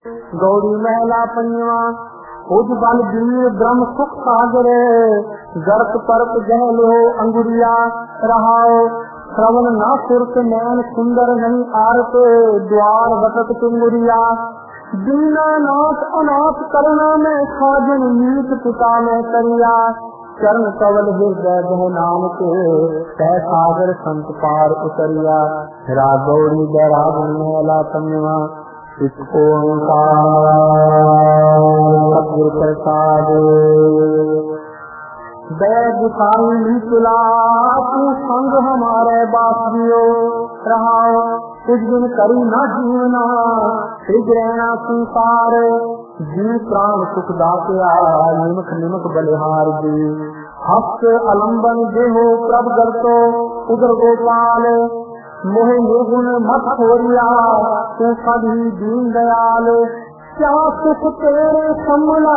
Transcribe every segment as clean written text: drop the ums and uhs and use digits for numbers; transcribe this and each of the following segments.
गौरी महला पंजवा। उज बल वीर ब्रह्म सुख सागर, गर्त परत जह लो अंगुरिया रहाओ। श्रवण ना सुरत नैन सुंदर नहीं आरत, द्वार वटत तुंगुरिया। दीनानाथ अनाथ करुणा में साजन, मीत पिता में करिया। चरण कवल हृदय बह नाम के, तह सागर संत पार उतरिया। राग गौरी बैरागन महला पंजवा। सतगुरु प्रसाद दया गुसाई तुला, तू संग हमारे बासियो रहाओ। कुछ दिन करी न जीवना, फिर रहना संसार। जी प्राण सुख दात्या, निमक निमक बलिहार जी। हस्त अलम्बन देहो प्रभ करतो, उदर गोपाल। मोहे निर्गुण मत खोरिया, तू कभी दीन दयाल। क्या सुख तेरे सम्मला,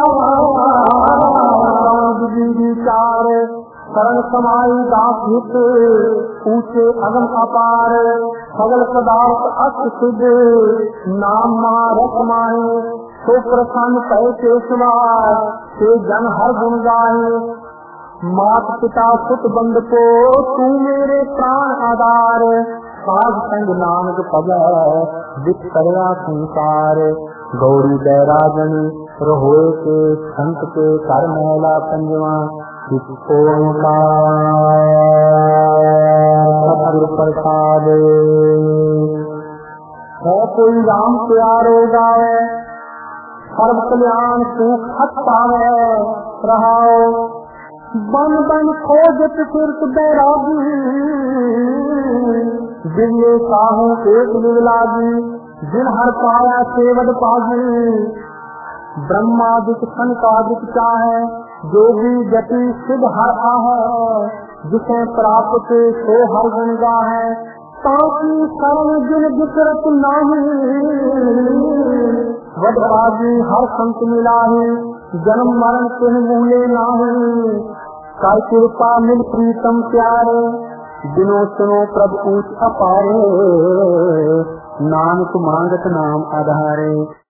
विचार। शरण समाई दास हित, ऊंचे अगम अपार। सगल पदार्थ अस्त सिद्ध, नाम महारथ माहे। तो प्रसन्न पै केशवा, ते जन हर गुण गाहे। मात पिता सुत बंद को, तू मेरे प्राण आधार। साध संग नानक पवै, दिख करया संसार। गौरी बैरागन रहोए के, संत के कर महला पंजवा। सतगुरु प्रसाद है कोई राम प्यारो गावे, सर्व कल्याण सुख हत पावे रहाओ। बन बन खोजत फिरत बैरागी, दिव्य साहू एक लागी। जिन हर पाया सेवद पागी, ब्रह्मादिक सनकादिक चाहे। जोगी गति सिद्ध हर आहे, जिसे प्राप्त सो हर गुण गाहे। ताकि शरण जिन विचरत नाही, वडभागी हर संत मिलाही। जन्म मरण तिन मूले नाही, कर कृपा मिल प्रीतम प्यारे। दिनो सुनो प्रभु ऊंच अपारे, नानक मांगत नाम आधारे।